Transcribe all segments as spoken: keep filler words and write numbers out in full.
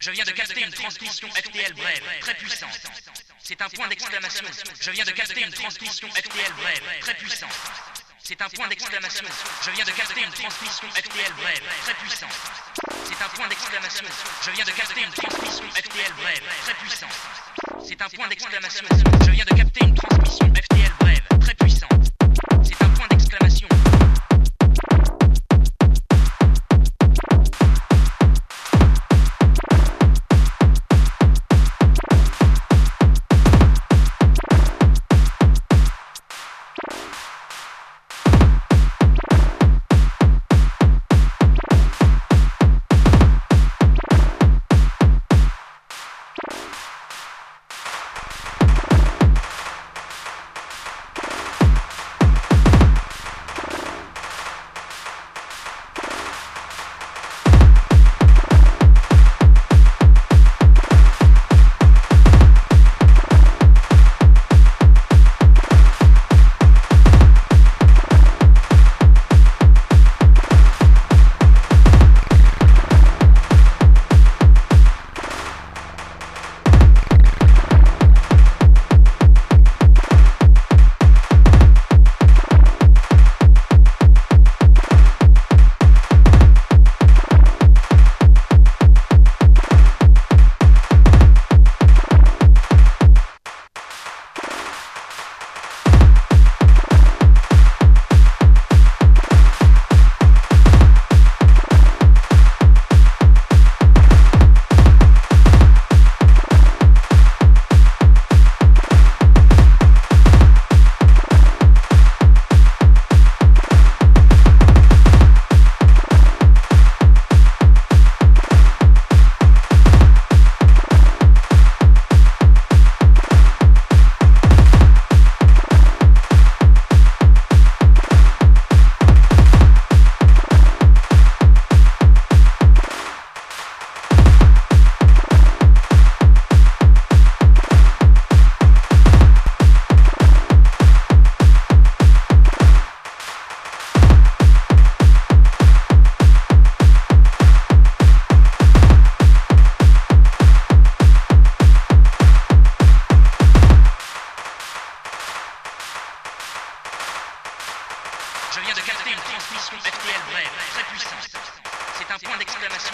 Je viens de capter une transmission F T L brève, très puissante. C'est un point d'exclamation. Je viens de capter une transmission F T L brève, très puissante. C'est un point d'exclamation. Je viens de capter une transmission F T L brève, très puissante. C'est un point d'exclamation. Je viens de capter une transmission F T L brève, très puissante. C'est un point d'exclamation. Je viens de capter une transmission F T L brève, très puissante. C'est un point d'exclamation. Je viens de capter une transmission F T L brève, très puissante. C'est un point d'exclamation.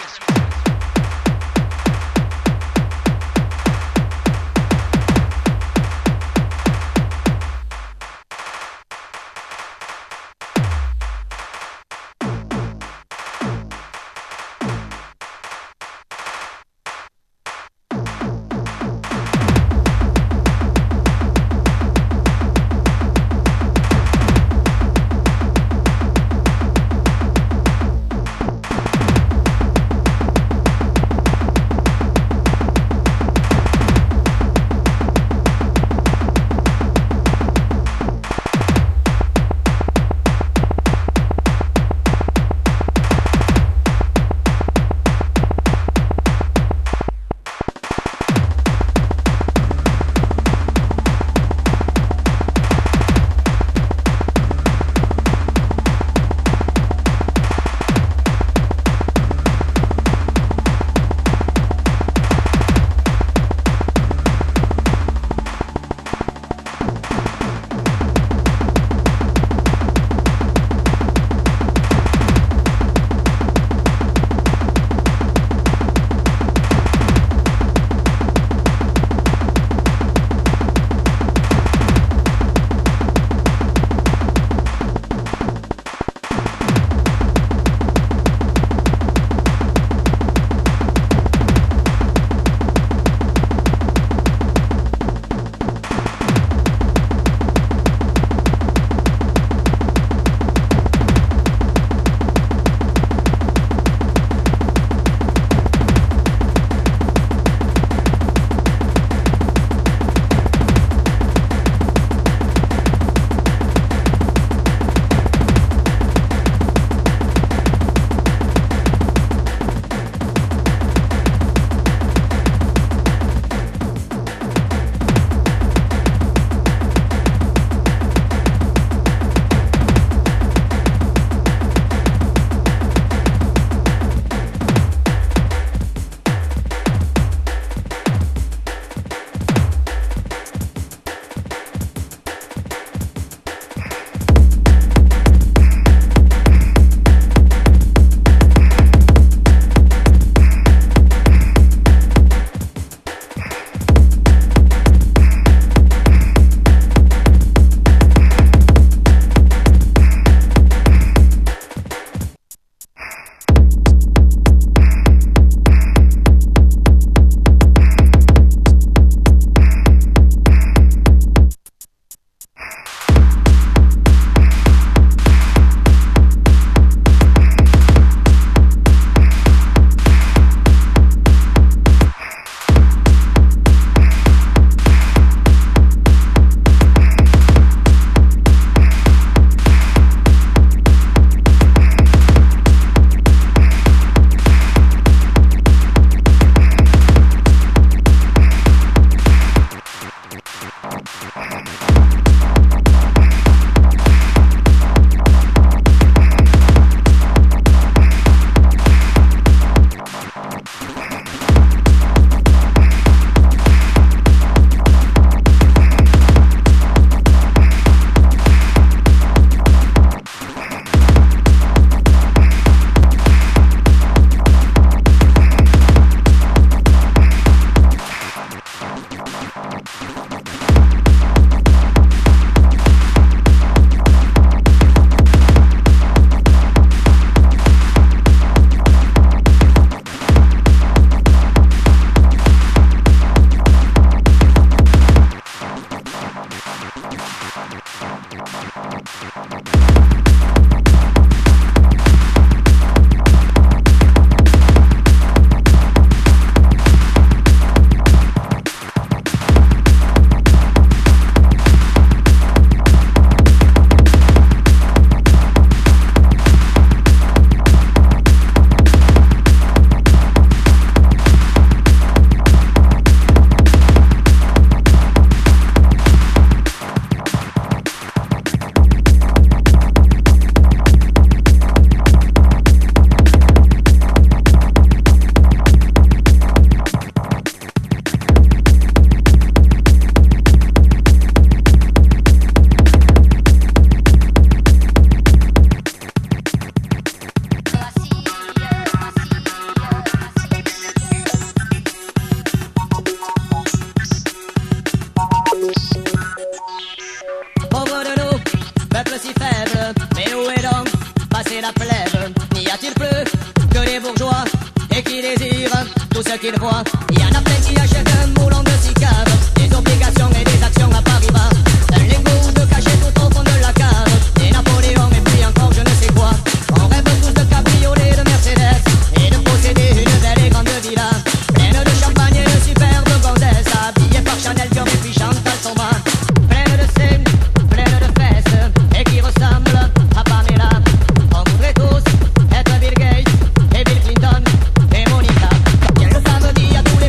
ce qu'il voit. Il y en a plein qui achètent un moulon de six caves, des obligations et des actions à Paris-Bas. Un lingot de cachet tout au fond de la cave, des Napoléons et puis encore je ne sais quoi. On rêve tous de cabriolets, de Mercedes et de posséder une belle et grande villa, pleine de champagne et de superbes gonzesses, habillées par Chanel, Dior et puis Chantal Thomas, pleine de seins, pleine de fesses et qui ressemble à Pamela. On voudrait tous être Bill Gates et Bill Clinton et Monica. Quel samedi à tous les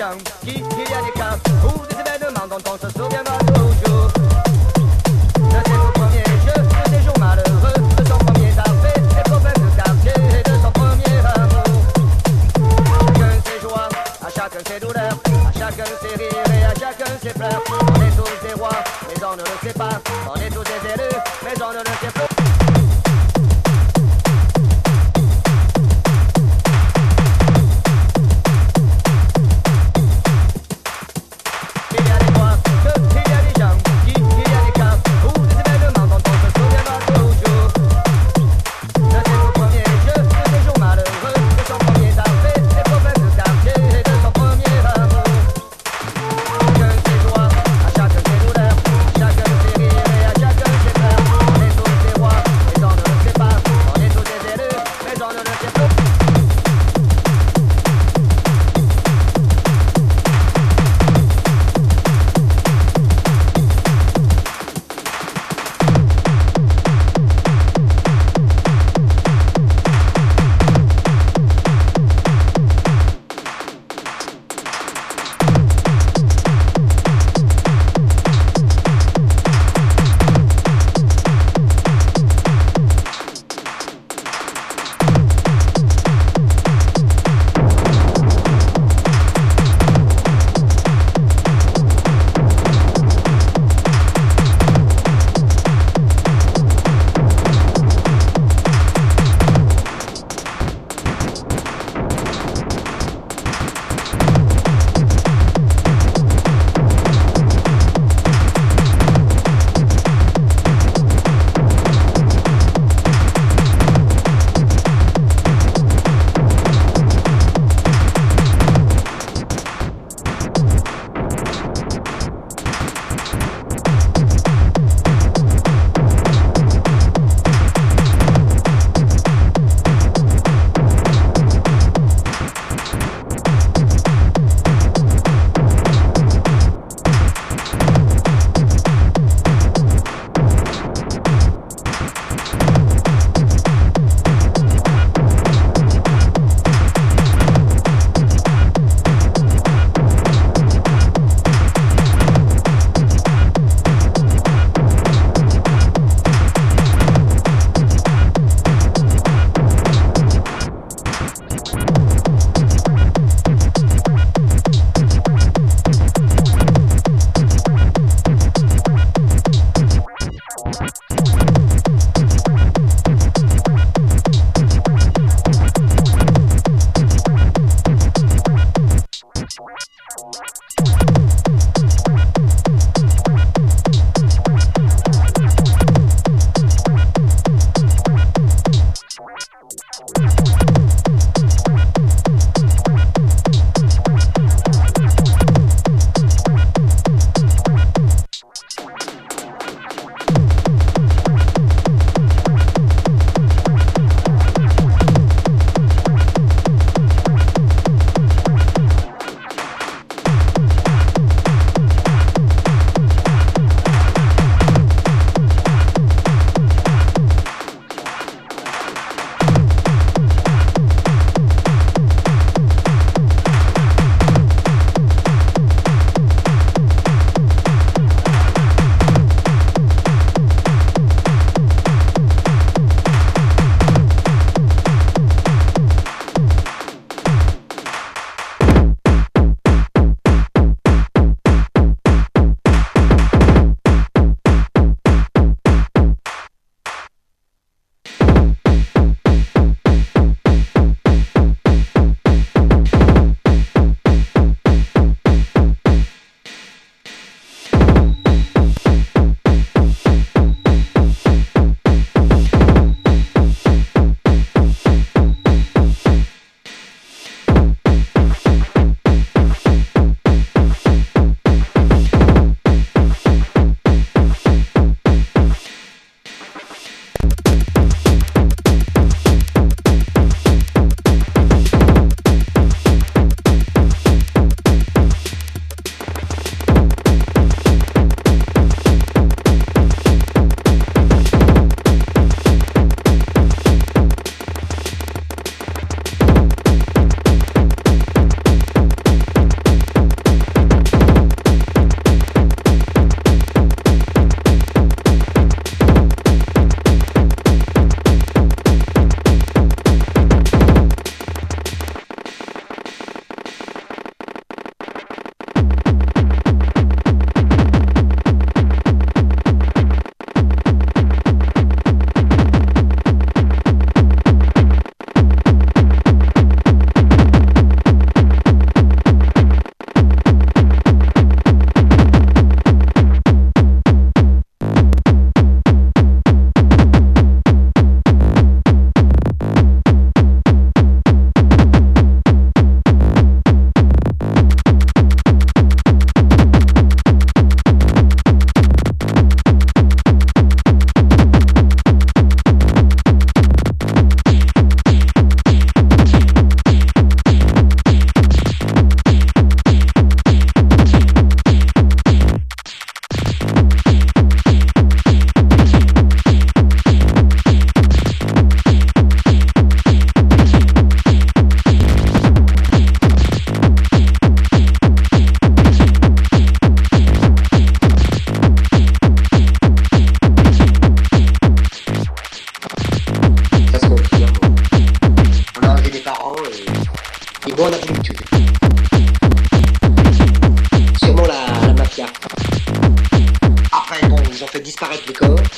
bien qu'il y a des cas ou des événements dont on se souviendra toujours. De ses tout premiers jeux, de ses jours malheureux, de son premier tarpé, des problèmes de quartier et de son premier amour. À chacun ses joies, à chacun ses douleurs, à chacun ses rires et à chacun ses pleurs. On est tous des rois, mais on ne le sait pas. On est tous des élus, mais on ne le sait pas.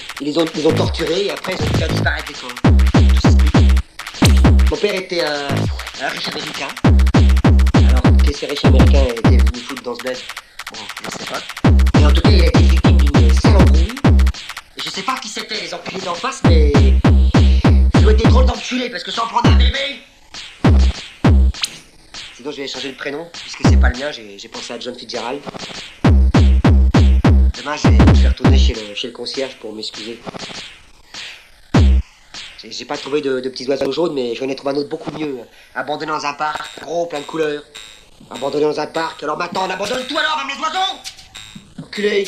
Ils les ont, ils ont torturés et après ils ont fait disparaître les corps. Mon père était un, un riche américain. Alors, que ces riches américains étaient venus foutre dans ce bled, bon, je sais pas. Mais en tout cas, il a été victime d'une sale embrouille. Et je sais pas qui c'était, les enculés d'en face, mais... ça doit être des drôles d'enculés, parce que sans prendre un bébé... Sinon, je vais changer le prénom, puisque c'est pas le mien, j'ai, j'ai pensé à John Fitzgerald. Demain, je vais, je vais retourner chez le, chez le concierge pour m'excuser. J'ai, j'ai pas trouvé de, de petits oiseaux jaunes, mais j'en ai trouvé un autre beaucoup mieux. Abandonné dans un parc, gros, plein de couleurs. Abandonné dans un parc, alors maintenant on abandonne tout alors, même les oiseaux! Enculé!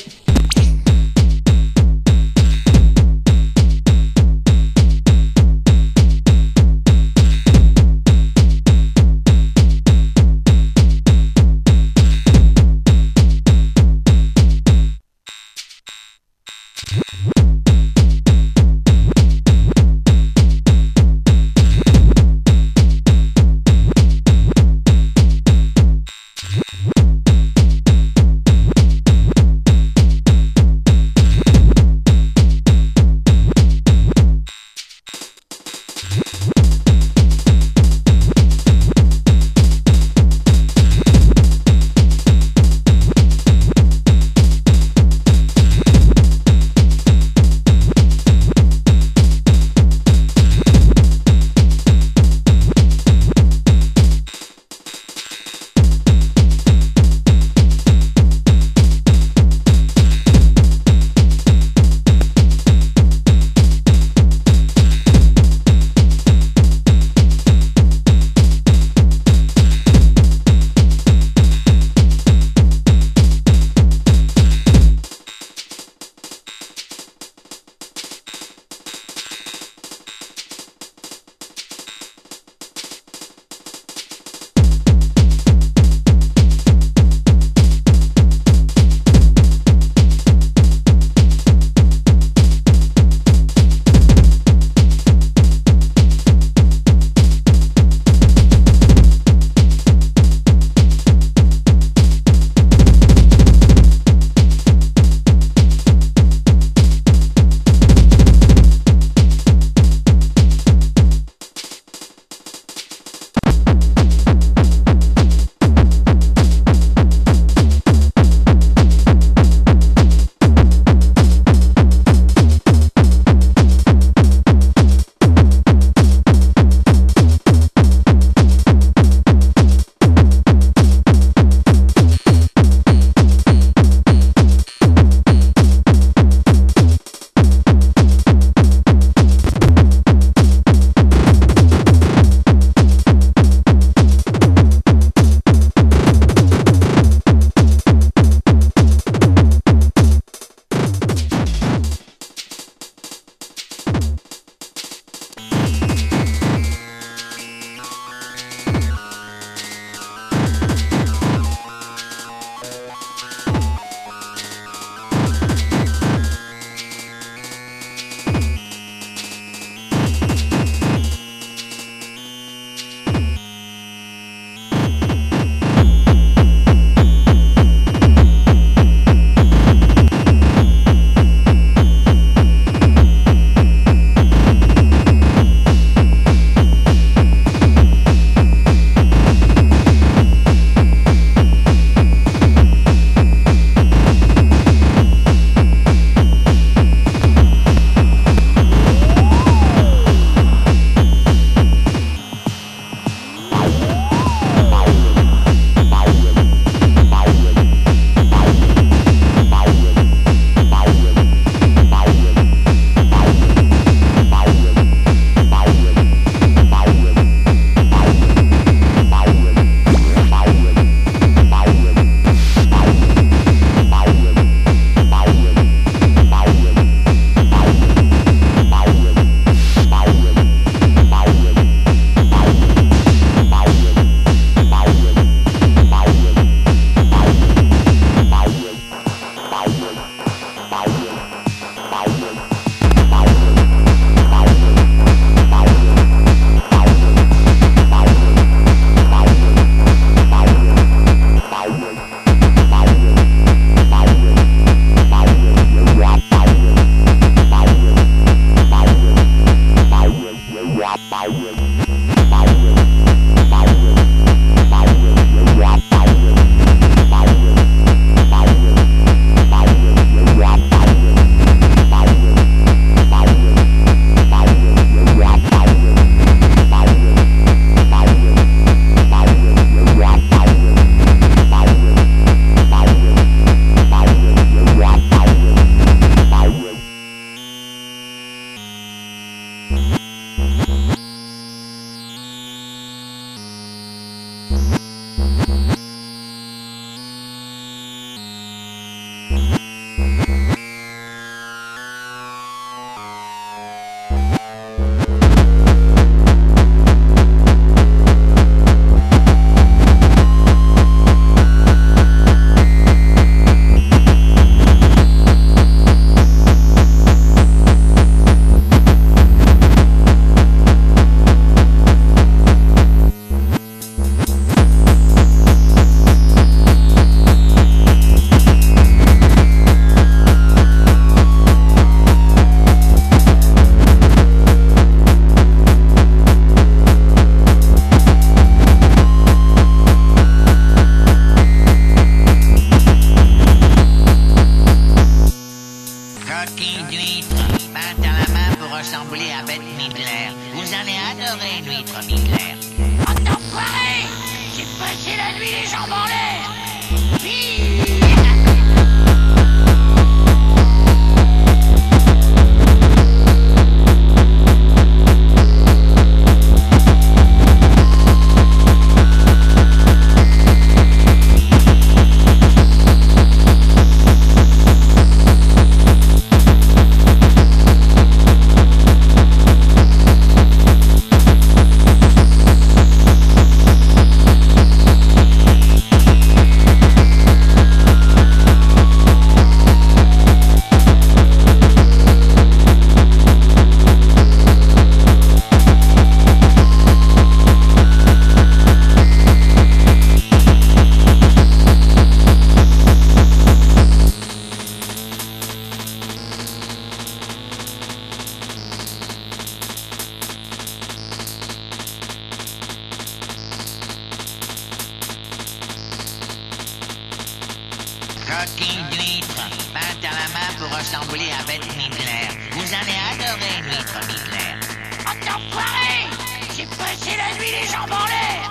Coquille d'huître, peinte à la main pour ressembler à Bette Midler. Vous allez adorer l'huître Midler. Oh, enfoiré! J'ai passé la nuit les jambes en l'air!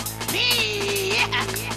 Puis...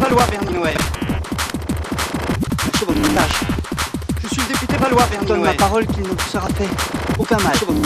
Valois, Bernie Noël. Je votre tâche. Je suis le député Valois, Bernie Noël. Je donne ma parole qu'il ne vous sera fait aucun mal. Je votre...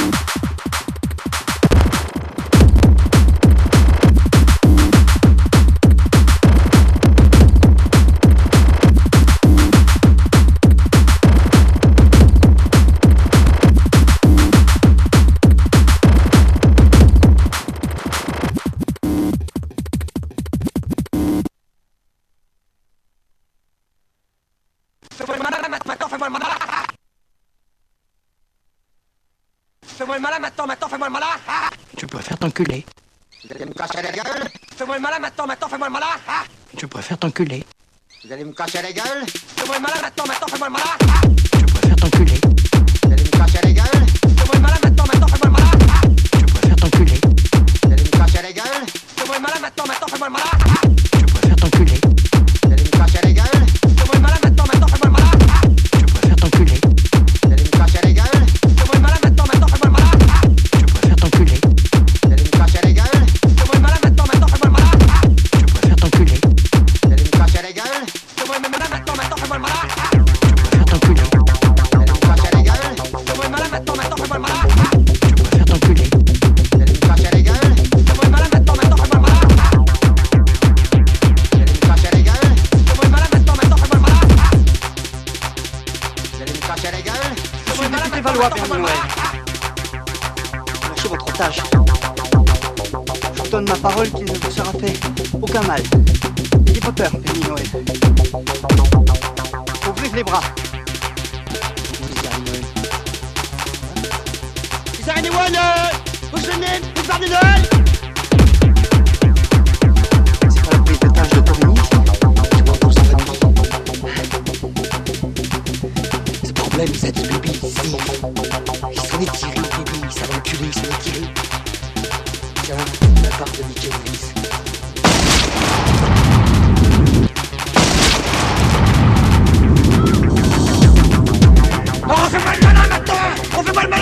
Fais-moi le malin maintenant, maintenant, fais-moi le malin. Tu préfères t'enculer. Vous allez me casser la gueule. Fais-moi le malin maintenant, maintenant, fais-moi le malin. Tu préfères t'enculer. Vous allez me casser la gueule. Fais-moi le malin maintenant, maintenant, fais-moi le malin. Tu préfères t'enculer. Vous allez me casser la gueule. Fais-moi le malin maintenant, maintenant, fais-moi le malin. Tu préfères t'enculer. Vous allez me casser la gueule. Fais-moi le malin maintenant, maintenant, fais-moi le malin. Tu préfères t'enculer. Vous allez me casser la gueule. Fais-moi le malin maintenant, maintenant, fais-moi le malin. Tu préfères t'enculer. Vous allez me casser la gueule. Fais-moi le malin maintenant, maintenant, fais-moi le malin. Tu préfères t'enculer. Vous allez me casser la gueule. Fais-moi le malin maintenant, maintenant, fais-moi le malin. Tu préfères t'enculer. Vous allez me casser la gueule. Fais-moi le malin maintenant, maintenant, fais-moi le malin. Tu préfères t'enculer. Vous allez me casser la gueule. Fais-moi le malin maintenant, maintenant, fais-moi le malin. Tu préfères t'enculer. Vous allez me casser la gueule. Fais-moi le malin maintenant, maintenant, fais-moi le malin. Vous allez me casser la gueule. Fais-moi le malin maintenant, maintenant, fais-moi le malin. Vous allez me casser la gueule. Je suis le député Valois, Bernie Noël. Lâchez votre tâche. Je vous donne ma parole qu'il ne vous sera fait aucun mal. N'ayez pas peur, Bernie Noël. Ouvrez les bras. Is there anyone uh, who's the name of Bernie Noël? C'est pas la prise de tâche de Torigny, tu vois pour sa famille. Ce problème, c'est du bébé ici. Il s'en est tiré, bébé. Il s'est enculé, il s'en est tiré. Tiens, la part de Mickey Willis. Oh, on fait pas le malin maintenant! On fait pas le malin!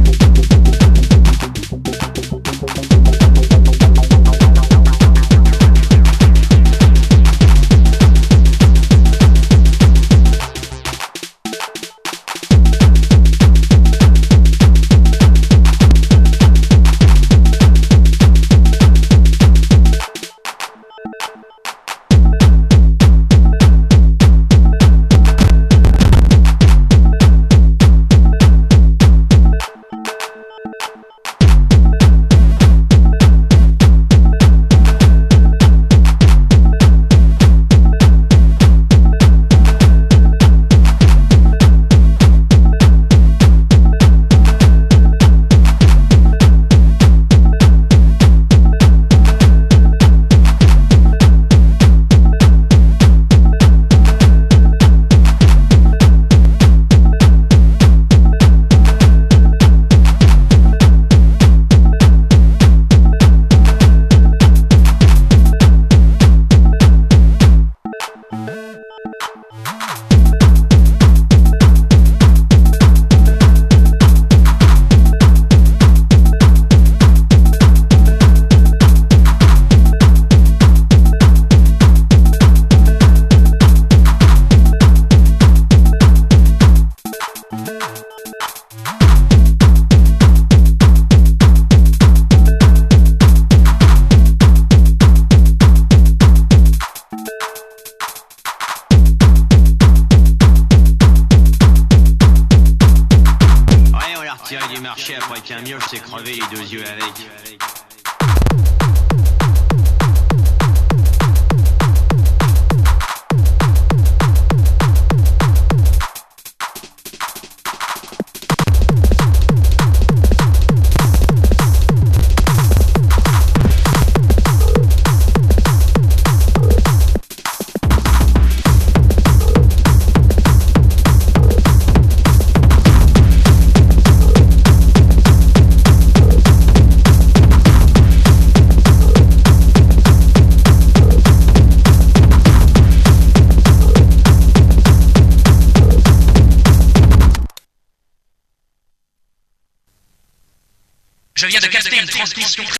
Après qu'un mioche s'est crevé les deux yeux avec. Je viens de capter une transmission